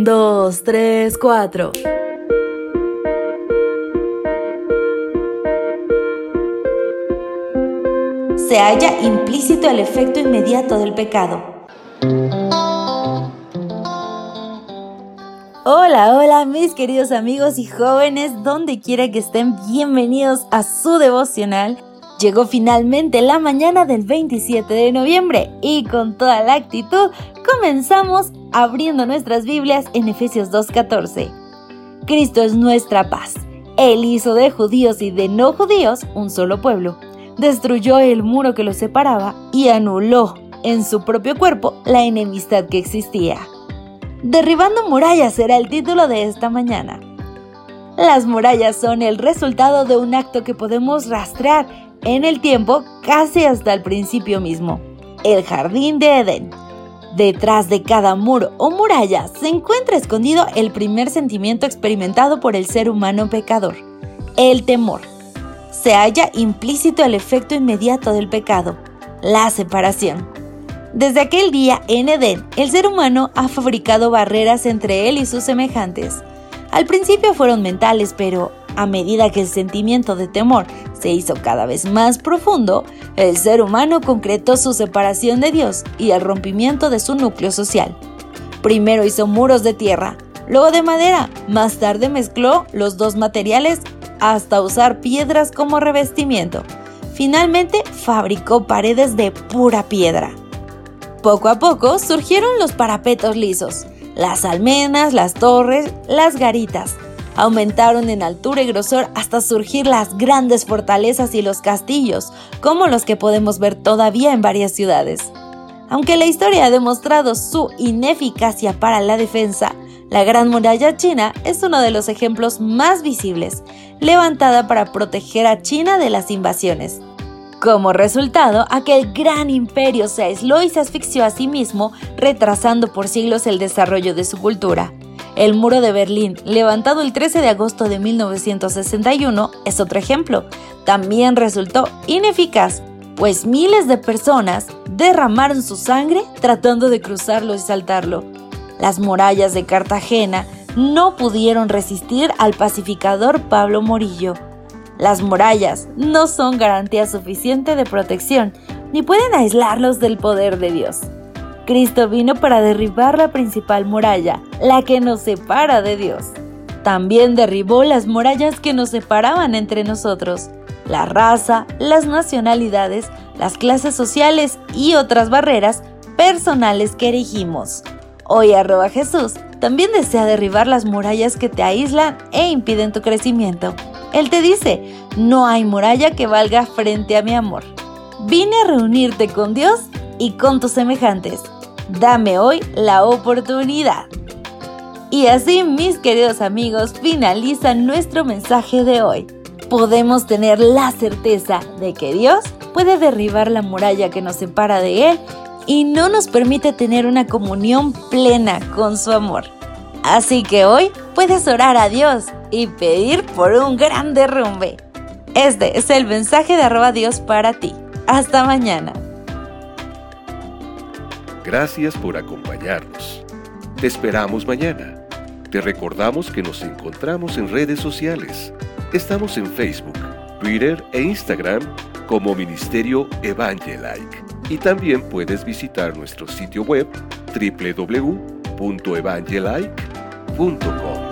2, 3, 4. Se halla implícito el efecto inmediato del pecado. Hola mis queridos amigos y jóvenes, donde quiera que estén, bienvenidos a su devocional. Llegó finalmente la mañana del 27 de noviembre y con toda la actitud comenzamos abriendo nuestras Biblias en Efesios 2:14. Cristo es nuestra paz. Él hizo de judíos y de no judíos un solo pueblo. Destruyó el muro que los separaba y anuló en su propio cuerpo la enemistad que existía. Derribando murallas será el título de esta mañana. Las murallas son el resultado de un acto que podemos rastrear en el tiempo casi hasta el principio mismo, el jardín de Edén. Detrás de cada muro o muralla se encuentra escondido el primer sentimiento experimentado por el ser humano pecador, el temor. Se halla implícito el efecto inmediato del pecado, la separación. Desde aquel día en Edén, el ser humano ha fabricado barreras entre él y sus semejantes. Al principio fueron mentales, pero a medida que el sentimiento de temor se hizo cada vez más profundo, el ser humano concretó su separación de Dios y el rompimiento de su núcleo social. Primero hizo muros de tierra, luego de madera, más tarde mezcló los dos materiales hasta usar piedras como revestimiento. Finalmente fabricó paredes de pura piedra. Poco a poco surgieron los parapetos lisos, las almenas, las torres, las garitas. Aumentaron en altura y grosor hasta surgir las grandes fortalezas y los castillos, como los que podemos ver todavía en varias ciudades. Aunque la historia ha demostrado su ineficacia para la defensa, la Gran Muralla China es uno de los ejemplos más visibles, levantada para proteger a China de las invasiones. Como resultado, aquel gran imperio se aisló y se asfixió a sí mismo, retrasando por siglos el desarrollo de su cultura. El muro de Berlín, levantado el 13 de agosto de 1961, es otro ejemplo. También resultó ineficaz, pues miles de personas derramaron su sangre tratando de cruzarlo y saltarlo. Las murallas de Cartagena no pudieron resistir al pacificador Pablo Morillo. Las murallas no son garantía suficiente de protección, ni pueden aislarlos del poder de Dios. Cristo vino para derribar la principal muralla, la que nos separa de Dios. También derribó las murallas que nos separaban entre nosotros, la raza, las nacionalidades, las clases sociales y otras barreras personales que erigimos. Hoy @Jesús también desea derribar las murallas que te aíslan e impiden tu crecimiento. Él te dice, no hay muralla que valga frente a mi amor. Vine a reunirte con Dios y con tus semejantes. Dame hoy la oportunidad. Y así, mis queridos amigos, finaliza nuestro mensaje de hoy. Podemos tener la certeza de que Dios puede derribar la muralla que nos separa de Él y no nos permite tener una comunión plena con su amor. Así que hoy puedes orar a Dios y pedir por un gran derrumbe. Este es el mensaje de @Dios para ti. Hasta mañana. Gracias por acompañarnos. Te esperamos mañana. Te recordamos que nos encontramos en redes sociales. Estamos en Facebook, Twitter e Instagram como Ministerio Evangelike. Y también puedes visitar nuestro sitio web www.evangelike.com.